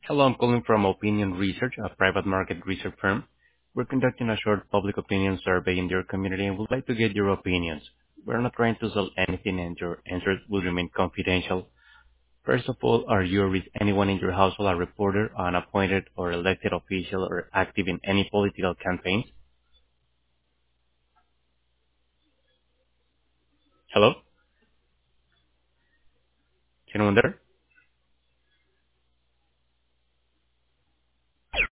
Hello, I'm calling from Opinion Research, a private market research firm. We're conducting a short public opinion survey in your community and would like to get your opinions. We're not trying to sell anything and your answers will remain confidential. First of all, are you or is anyone in your household a reporter, an appointed or elected official or active in any political campaigns? Hello? Anyone there?